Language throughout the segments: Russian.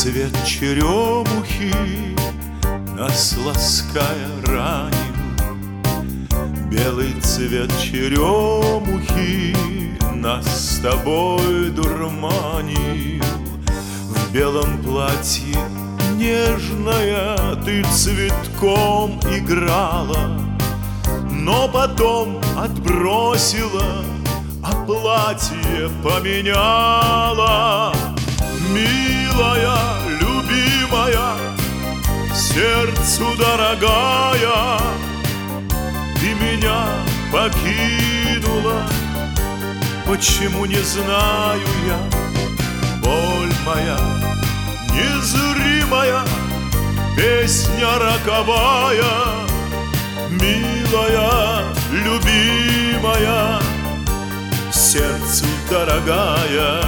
цвет черемухи нас лаская ранил, белый цвет черемухи нас с тобой дурманил. В белом платье нежная ты цветком играла, но потом отбросила, а платье поменяла. Милая, любимая, сердцу дорогая, ты меня покинула. Почему, не знаю я, боль моя незримая, песня роковая. Милая, любимая, сердцу дорогая.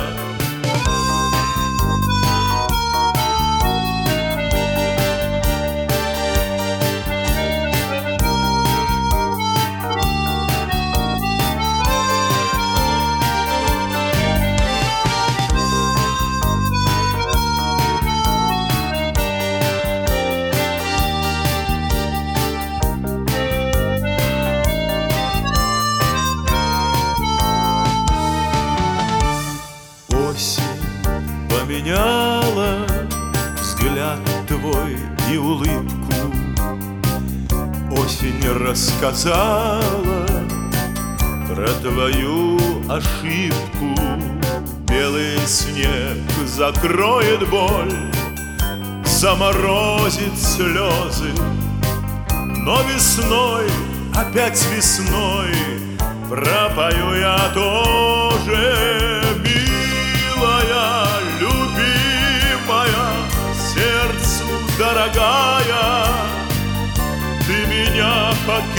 Поменяла взгляд твой и улыбку. Осень рассказала про твою ошибку. Белый снег закроет боль, заморозит слезы, но весной, опять весной, пропою я тоже. Милая, любимая, сердцу дорогая, ты меня покинула.